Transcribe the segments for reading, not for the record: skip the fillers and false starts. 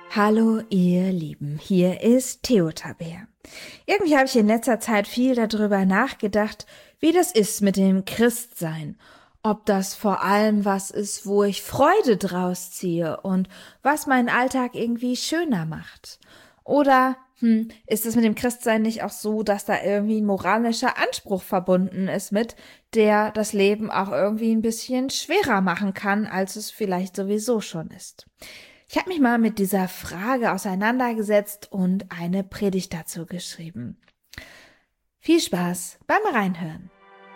Hallo ihr Lieben, hier ist Theotabea. Irgendwie habe ich in letzter Zeit viel darüber nachgedacht, wie das ist mit dem Christsein. Ob das vor allem was ist, wo ich Freude draus ziehe und was meinen Alltag irgendwie schöner macht. Oder ist es mit dem Christsein nicht auch so, dass da irgendwie ein moralischer Anspruch verbunden ist mit, der das Leben auch irgendwie ein bisschen schwerer machen kann, als es vielleicht sowieso schon ist? Ich habe mich mal mit dieser Frage auseinandergesetzt und eine Predigt dazu geschrieben. Viel Spaß beim Reinhören.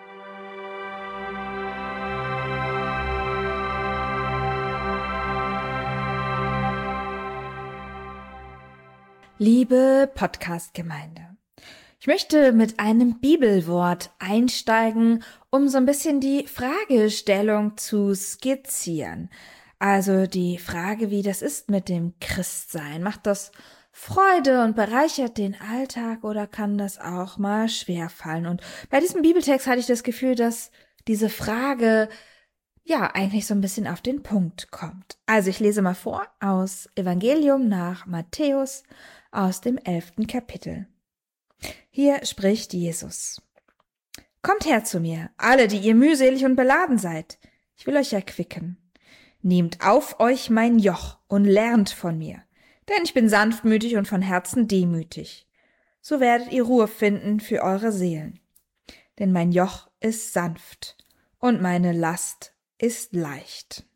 Liebe Podcast-Gemeinde, ich möchte mit einem Bibelwort einsteigen, um so ein bisschen die Fragestellung zu skizzieren. Also die Frage, wie das ist mit dem Christsein. Macht das Freude und bereichert den Alltag oder kann das auch mal schwerfallen? Und bei diesem Bibeltext hatte ich das Gefühl, dass diese Frage eigentlich so ein bisschen auf den Punkt kommt. Also ich lese mal vor aus Evangelium nach Matthäus aus dem 11. Kapitel. Hier spricht Jesus. Kommt her zu mir, alle, die ihr mühselig und beladen seid. Ich will euch erquicken. Nehmt auf euch mein Joch und lernt von mir, denn ich bin sanftmütig und von Herzen demütig. So werdet ihr Ruhe finden für eure Seelen. Denn mein Joch ist sanft und meine Last ist leicht.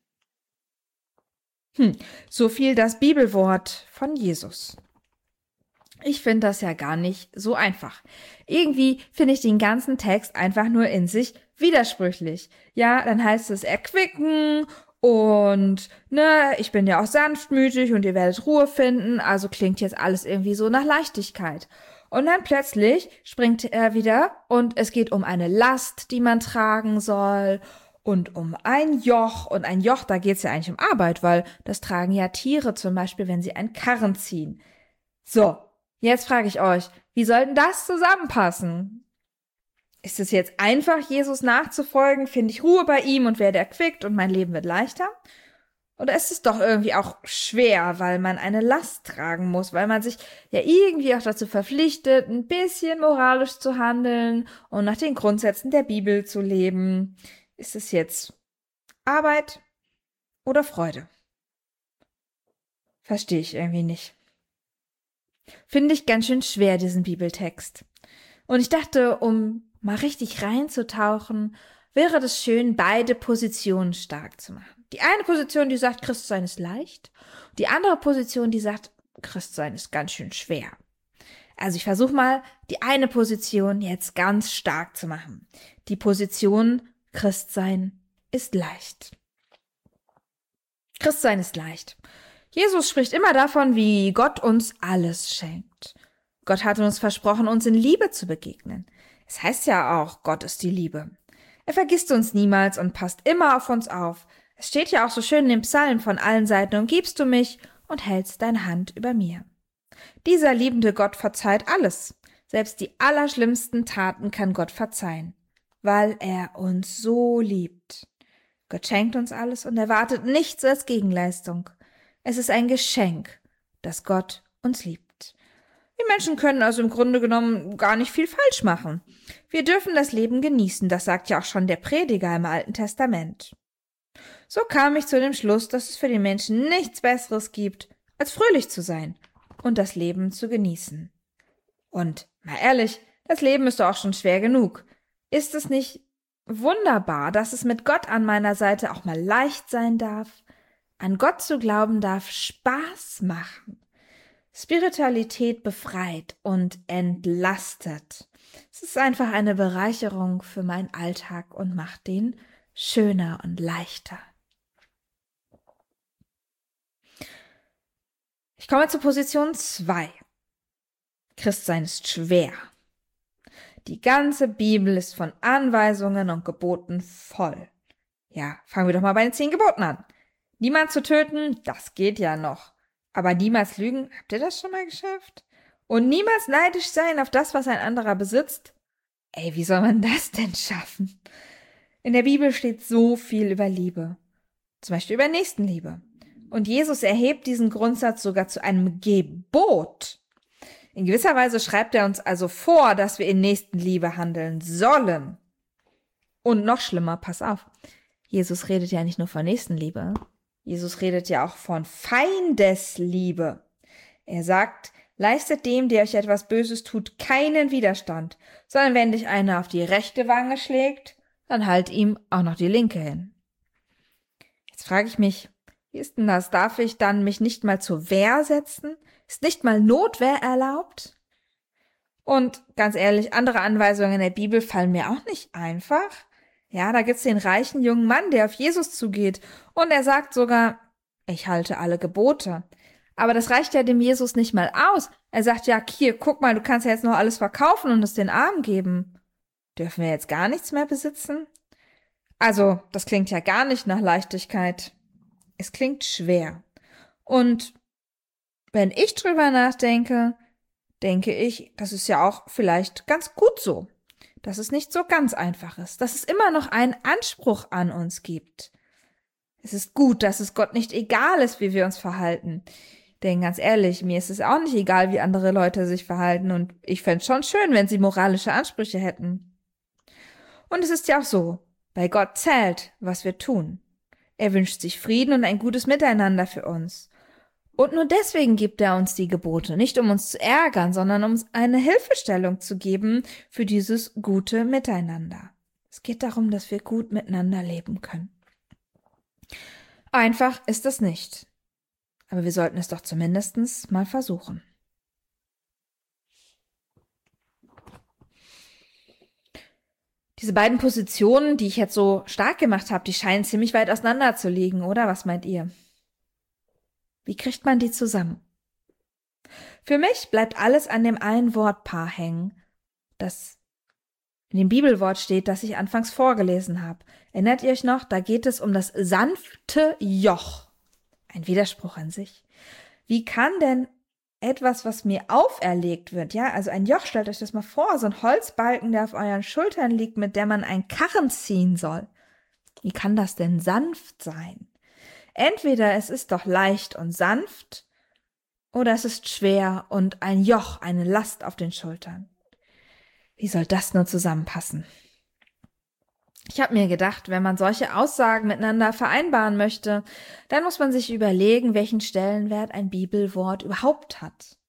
So viel das Bibelwort von Jesus. Ich finde das ja gar nicht so einfach. Irgendwie finde ich den ganzen Text einfach nur in sich widersprüchlich. Ja, dann heißt es erquicken und, ich bin ja auch sanftmütig und ihr werdet Ruhe finden, also klingt jetzt alles irgendwie so nach Leichtigkeit. Und dann plötzlich springt er wieder und es geht um eine Last, die man tragen soll und um ein Joch. Und ein Joch, da geht's ja eigentlich um Arbeit, weil das tragen ja Tiere zum Beispiel, wenn sie einen Karren ziehen. So, jetzt frage ich euch, wie soll denn das zusammenpassen? Ist es jetzt einfach, Jesus nachzufolgen? Finde ich Ruhe bei ihm und werde erquickt und mein Leben wird leichter? Oder ist es doch irgendwie auch schwer, weil man eine Last tragen muss, weil man sich ja irgendwie auch dazu verpflichtet, ein bisschen moralisch zu handeln und nach den Grundsätzen der Bibel zu leben? Ist es jetzt Arbeit oder Freude? Verstehe ich irgendwie nicht. Finde ich ganz schön schwer, diesen Bibeltext. Und ich dachte, um mal richtig reinzutauchen, wäre das schön, beide Positionen stark zu machen. Die eine Position, die sagt, Christsein ist leicht. Die andere Position, die sagt, Christsein ist ganz schön schwer. Also ich versuche mal, die eine Position jetzt ganz stark zu machen. Die Position, Christsein ist leicht. Christsein ist leicht. Jesus spricht immer davon, wie Gott uns alles schenkt. Gott hat uns versprochen, uns in Liebe zu begegnen. Es heißt ja auch, Gott ist die Liebe. Er vergisst uns niemals und passt immer auf uns auf. Es steht ja auch so schön in den Psalmen von allen Seiten, umgibst du mich und hältst deine Hand über mir. Dieser liebende Gott verzeiht alles. Selbst die allerschlimmsten Taten kann Gott verzeihen, weil er uns so liebt. Gott schenkt uns alles und erwartet nichts als Gegenleistung. Es ist ein Geschenk, dass Gott uns liebt. Wir Menschen können also im Grunde genommen gar nicht viel falsch machen. Wir dürfen das Leben genießen, das sagt ja auch schon der Prediger im Alten Testament. So kam ich zu dem Schluss, dass es für den Menschen nichts Besseres gibt, als fröhlich zu sein und das Leben zu genießen. Und, mal ehrlich, das Leben ist doch auch schon schwer genug. Ist es nicht wunderbar, dass es mit Gott an meiner Seite auch mal leicht sein darf? An Gott zu glauben darf Spaß machen. Spiritualität befreit und entlastet. Es ist einfach eine Bereicherung für meinen Alltag und macht den schöner und leichter. Ich komme zur Position 2. Christsein ist schwer. Die ganze Bibel ist von Anweisungen und Geboten voll. Ja, fangen wir doch mal bei den 10 Geboten an. Niemand zu töten, das geht ja noch. Aber niemals lügen, habt ihr das schon mal geschafft? Und niemals neidisch sein auf das, was ein anderer besitzt? Ey, wie soll man das denn schaffen? In der Bibel steht so viel über Liebe. Zum Beispiel über Nächstenliebe. Und Jesus erhebt diesen Grundsatz sogar zu einem Gebot. In gewisser Weise schreibt er uns also vor, dass wir in Nächstenliebe handeln sollen. Und noch schlimmer, pass auf, Jesus redet ja nicht nur von Nächstenliebe, Jesus redet ja auch von Feindesliebe. Er sagt, leistet dem, der euch etwas Böses tut, keinen Widerstand, sondern wenn dich einer auf die rechte Wange schlägt, dann halt ihm auch noch die linke hin. Jetzt frage ich mich, wie ist denn das? Darf ich dann mich nicht mal zur Wehr setzen? Ist nicht mal Notwehr erlaubt? Und ganz ehrlich, andere Anweisungen in der Bibel fallen mir auch nicht einfach. Ja, da gibt's den reichen jungen Mann, der auf Jesus zugeht und er sagt sogar, ich halte alle Gebote. Aber das reicht ja dem Jesus nicht mal aus. Er sagt ja, hier, guck mal, du kannst ja jetzt noch alles verkaufen und es den Armen geben. Dürfen wir jetzt gar nichts mehr besitzen? Also, das klingt ja gar nicht nach Leichtigkeit. Es klingt schwer. Und wenn ich drüber nachdenke, denke ich, das ist ja auch vielleicht ganz gut so, dass es nicht so ganz einfach ist, dass es immer noch einen Anspruch an uns gibt. Es ist gut, dass es Gott nicht egal ist, wie wir uns verhalten. Denn ganz ehrlich, mir ist es auch nicht egal, wie andere Leute sich verhalten und ich fände es schon schön, wenn sie moralische Ansprüche hätten. Und es ist ja auch so, bei Gott zählt, was wir tun. Er wünscht sich Frieden und ein gutes Miteinander für uns. Und nur deswegen gibt er uns die Gebote, nicht um uns zu ärgern, sondern um uns eine Hilfestellung zu geben für dieses gute Miteinander. Es geht darum, dass wir gut miteinander leben können. Einfach ist es nicht. Aber wir sollten es doch zumindest mal versuchen. Diese beiden Positionen, die ich jetzt so stark gemacht habe, die scheinen ziemlich weit auseinander zu liegen, oder? Was meint ihr? Wie kriegt man die zusammen? Für mich bleibt alles an dem einen Wortpaar hängen, das in dem Bibelwort steht, das ich anfangs vorgelesen habe. Erinnert ihr euch noch? Da geht es um das sanfte Joch. Ein Widerspruch an sich. Wie kann denn etwas, was mir auferlegt wird, ja, also ein Joch, stellt euch das mal vor, so ein Holzbalken, der auf euren Schultern liegt, mit der man einen Karren ziehen soll. Wie kann das denn sanft sein? Entweder es ist doch leicht und sanft, oder es ist schwer und ein Joch, eine Last auf den Schultern. Wie soll das nur zusammenpassen? Ich habe mir gedacht, wenn man solche Aussagen miteinander vereinbaren möchte, dann muss man sich überlegen, welchen Stellenwert ein Bibelwort überhaupt hat.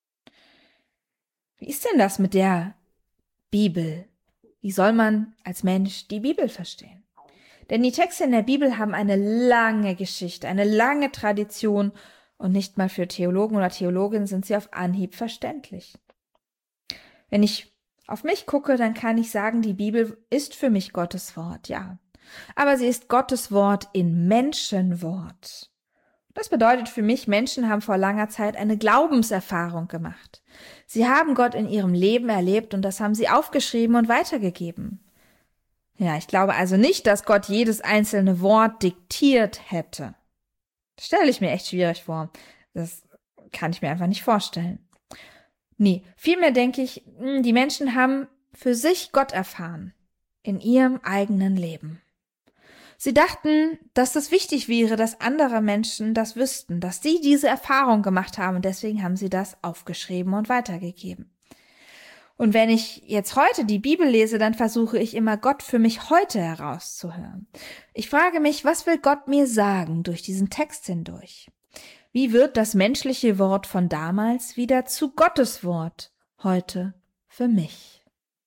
Wie ist denn das mit der Bibel? Wie soll man als Mensch die Bibel verstehen? Denn die Texte in der Bibel haben eine lange Geschichte, eine lange Tradition und nicht mal für Theologen oder Theologinnen sind sie auf Anhieb verständlich. Wenn ich auf mich gucke, dann kann ich sagen, die Bibel ist für mich Gottes Wort, ja. Aber sie ist Gottes Wort in Menschenwort. Das bedeutet für mich, Menschen haben vor langer Zeit eine Glaubenserfahrung gemacht. Sie haben Gott in ihrem Leben erlebt und das haben sie aufgeschrieben und weitergegeben. Ja, ich glaube also nicht, dass Gott jedes einzelne Wort diktiert hätte. Das stelle ich mir echt schwierig vor. Das kann ich mir einfach nicht vorstellen. Nee, vielmehr denke ich, die Menschen haben für sich Gott erfahren, in ihrem eigenen Leben. Sie dachten, dass das wichtig wäre, dass andere Menschen das wüssten, dass sie diese Erfahrung gemacht haben und deswegen haben sie das aufgeschrieben und weitergegeben. Und wenn ich jetzt heute die Bibel lese, dann versuche ich immer Gott für mich heute herauszuhören. Ich frage mich, was will Gott mir sagen durch diesen Text hindurch? Wie wird das menschliche Wort von damals wieder zu Gottes Wort heute für mich?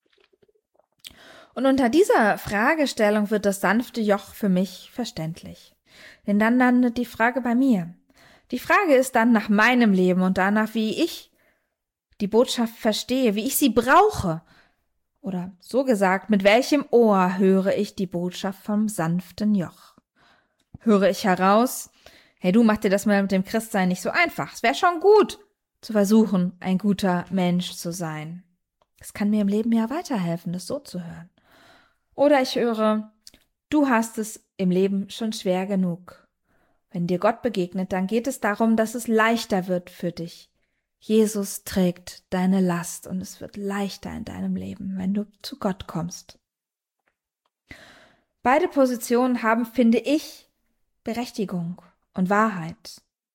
Und unter dieser Fragestellung wird das sanfte Joch für mich verständlich. Denn dann landet die Frage bei mir. Die Frage ist dann nach meinem Leben und danach, wie ich die Botschaft verstehe, wie ich sie brauche. Oder so gesagt, mit welchem Ohr höre ich die Botschaft vom sanften Joch? Höre ich heraus, hey du, mach dir das mal mit dem Christsein nicht so einfach. Es wäre schon gut, zu versuchen, ein guter Mensch zu sein. Es kann mir im Leben ja weiterhelfen, das so zu hören. Oder ich höre, du hast es im Leben schon schwer genug. Wenn dir Gott begegnet, dann geht es darum, dass es leichter wird für dich. Jesus trägt deine Last und es wird leichter in deinem Leben, wenn du zu Gott kommst. Beide Positionen haben, finde ich, Berechtigung und Wahrheit.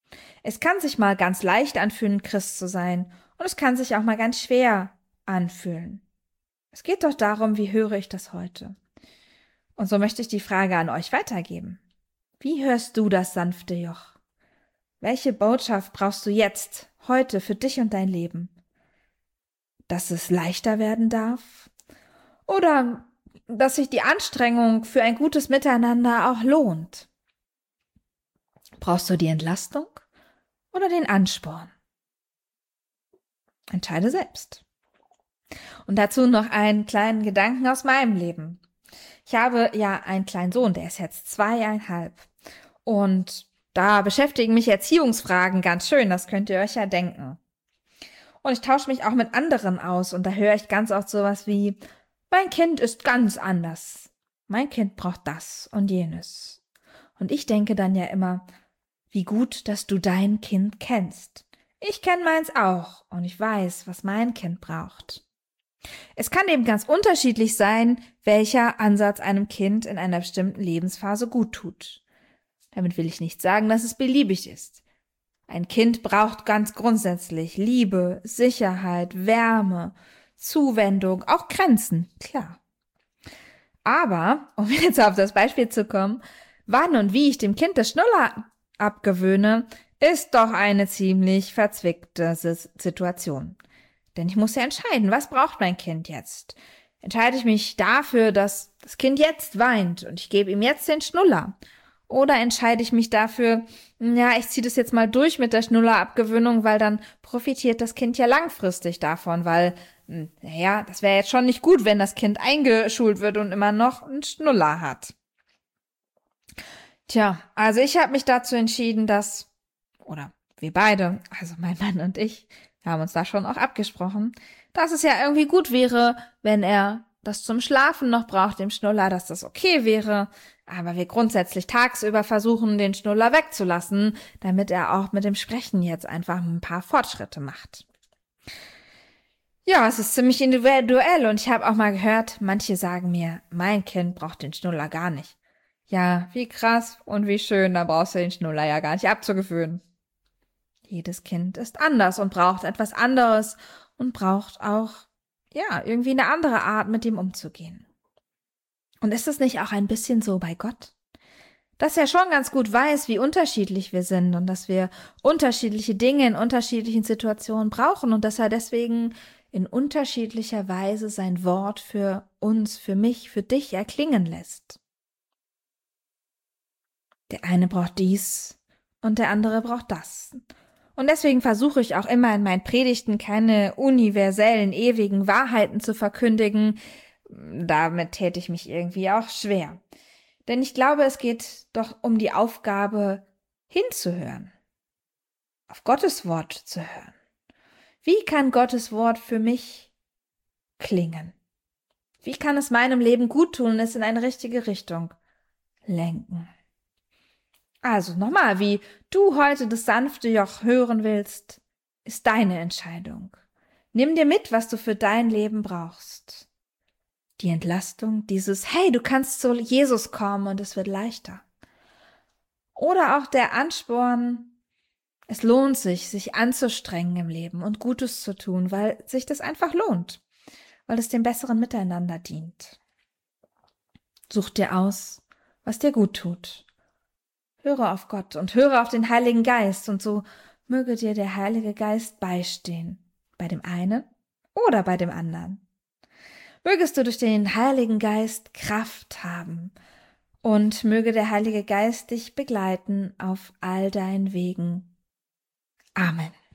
Es kann sich mal ganz leicht anfühlen, Christ zu sein, und es kann sich auch mal ganz schwer anfühlen. Es geht doch darum, wie höre ich das heute? Und so möchte ich die Frage an euch weitergeben. Wie hörst du das sanfte Joch? Welche Botschaft brauchst du jetzt, heute, für dich und dein Leben? Dass es leichter werden darf? Oder dass sich die Anstrengung für ein gutes Miteinander auch lohnt? Brauchst du die Entlastung oder den Ansporn? Entscheide selbst. Und dazu noch einen kleinen Gedanken aus meinem Leben. Ich habe ja einen kleinen Sohn, der ist jetzt 2,5. Und da beschäftigen mich Erziehungsfragen ganz schön, das könnt ihr euch ja denken. Und ich tausche mich auch mit anderen aus und da höre ich ganz oft sowas wie, mein Kind ist ganz anders. Mein Kind braucht das und jenes. Und ich denke dann ja immer, wie gut, dass du dein Kind kennst. Ich kenne meins auch und ich weiß, was mein Kind braucht. Es kann eben ganz unterschiedlich sein, welcher Ansatz einem Kind in einer bestimmten Lebensphase gut tut. Damit will ich nicht sagen, dass es beliebig ist. Ein Kind braucht ganz grundsätzlich Liebe, Sicherheit, Wärme, Zuwendung, auch Grenzen, klar. Aber, um jetzt auf das Beispiel zu kommen, wann und wie ich dem Kind das Schnuller abgewöhne, ist doch eine ziemlich verzwickte Situation. Denn ich muss ja entscheiden, was braucht mein Kind jetzt? Entscheide ich mich dafür, dass das Kind jetzt weint und ich gebe ihm jetzt den Schnuller? Oder entscheide ich mich dafür, ja, ich ziehe das jetzt mal durch mit der Schnullerabgewöhnung, weil dann profitiert das Kind ja langfristig davon, weil, naja, das wäre jetzt schon nicht gut, wenn das Kind eingeschult wird und immer noch einen Schnuller hat. Tja, also ich habe mich dazu entschieden, oder wir beide, also mein Mann und ich, wir haben uns da schon auch abgesprochen, dass es ja irgendwie gut wäre, wenn er das zum Schlafen noch braucht, dem Schnuller, dass das okay wäre, aber wir grundsätzlich tagsüber versuchen, den Schnuller wegzulassen, damit er auch mit dem Sprechen jetzt einfach ein paar Fortschritte macht. Ja, es ist ziemlich individuell und ich habe auch mal gehört, manche sagen mir, mein Kind braucht den Schnuller gar nicht. Ja, wie krass und wie schön, da brauchst du den Schnuller ja gar nicht abzugewöhnen. Jedes Kind ist anders und braucht etwas anderes und braucht auch, ja, irgendwie eine andere Art, mit dem umzugehen. Und ist es nicht auch ein bisschen so bei Gott? Dass er schon ganz gut weiß, wie unterschiedlich wir sind und dass wir unterschiedliche Dinge in unterschiedlichen Situationen brauchen und dass er deswegen in unterschiedlicher Weise sein Wort für uns, für mich, für dich erklingen lässt. Der eine braucht dies und der andere braucht das. Und deswegen versuche ich auch immer in meinen Predigten keine universellen, ewigen Wahrheiten zu verkündigen. Damit täte ich mich irgendwie auch schwer. Denn ich glaube, es geht doch um die Aufgabe, hinzuhören, auf Gottes Wort zu hören. Wie kann Gottes Wort für mich klingen? Wie kann es meinem Leben gut tun und es in eine richtige Richtung lenken? Also nochmal, wie du heute das sanfte Joch hören willst, ist deine Entscheidung. Nimm dir mit, was du für dein Leben brauchst. Die Entlastung, dieses, hey, du kannst zu Jesus kommen und es wird leichter. Oder auch der Ansporn, es lohnt sich, sich anzustrengen im Leben und Gutes zu tun, weil sich das einfach lohnt, weil es dem besseren Miteinander dient. Such dir aus, was dir gut tut. Höre auf Gott und höre auf den Heiligen Geist und so möge dir der Heilige Geist beistehen, bei dem einen oder bei dem anderen. Mögest du durch den Heiligen Geist Kraft haben und möge der Heilige Geist dich begleiten auf all deinen Wegen. Amen.